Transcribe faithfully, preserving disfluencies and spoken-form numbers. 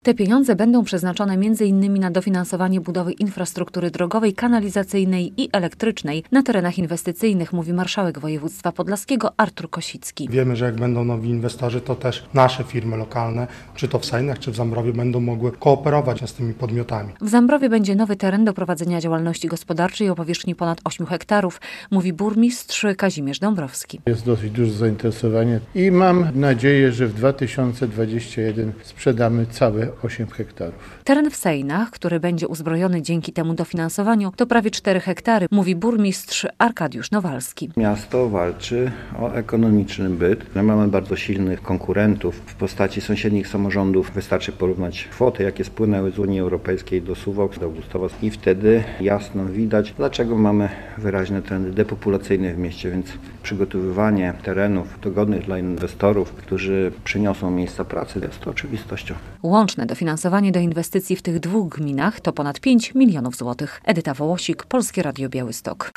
Te pieniądze będą przeznaczone między innymi na dofinansowanie budowy infrastruktury drogowej, kanalizacyjnej i elektrycznej na terenach inwestycyjnych, mówi marszałek województwa podlaskiego Artur Kosicki. Wiemy, że jak będą nowi inwestorzy, to też nasze firmy lokalne, czy to w Sejnach, czy w Zambrowie, będą mogły kooperować z tymi podmiotami. W Zambrowie będzie nowy teren do prowadzenia działalności gospodarczej o powierzchni ponad ośmiu hektarów, mówi burmistrz Kazimierz Dąbrowski. Jest dosyć duże zainteresowanie i mam nadzieję, że w dwa tysiące dwudziestym pierwszym sprzedamy całe osiem hektarów. Teren w Sejnach, który będzie uzbrojony dzięki temu dofinansowaniu, to prawie cztery hektary, mówi burmistrz Arkadiusz Nowalski. Miasto walczy o ekonomiczny byt. My mamy bardzo silnych konkurentów w postaci sąsiednich samorządów. Wystarczy porównać kwoty, jakie spłynęły z Unii Europejskiej do Suwałk, do Augustowa i wtedy jasno widać, dlaczego mamy wyraźne trendy depopulacyjne w mieście, więc przygotowywanie terenów dogodnych dla inwestorów, którzy przyniosą miejsca pracy, jest to oczywistością. Łączne dofinansowanie do inwestycji w tych dwóch gminach to ponad pięć milionów złotych. Edyta Wołosik, Polskie Radio Białystok.